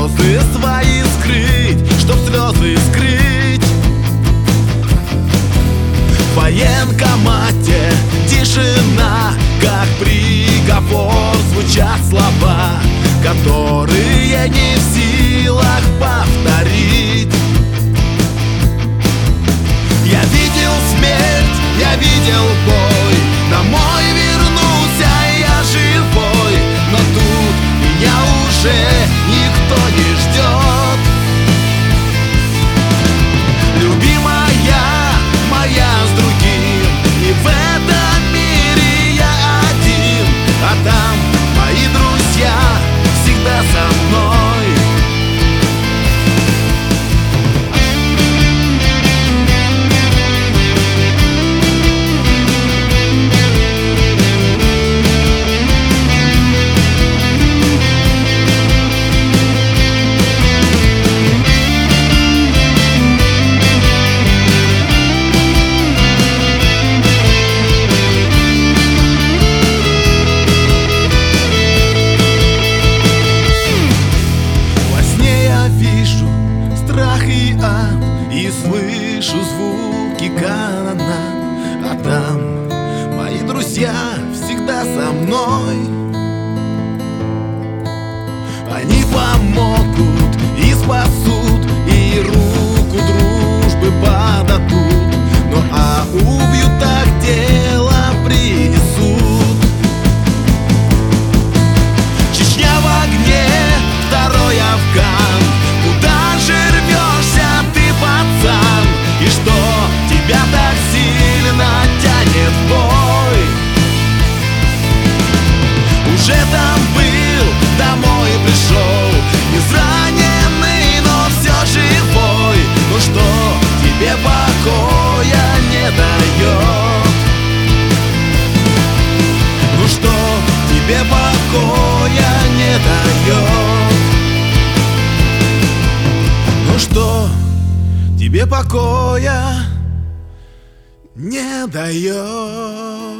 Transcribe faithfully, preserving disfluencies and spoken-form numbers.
слезы свои скрыть, чтоб слезы скрыть. В военкомате тишина, как приговор, звучат слова, которые не в силах повторить. Я видел смерть, я видел бой, домой вернулся я живой, но тут меня уже никто не ждет. Любимая моя с другим, и в этом мире я один, а там мои друзья всегда со мной. И слышу звуки канонад, а там мои друзья всегда со мной. Они помогут и спасут, и руку дружбы подадут, ну а убьют, так дело принесут. Чечня в огне, второй Афган, куда же рвешься ты, пацан? И что тебя так сильно тянет в бой? Уже там был, домой пришел, израненный, но все живой. Ну что тебе покоя не дает? Ну что тебе покоя не дает? Ну что тебе покоя не дает?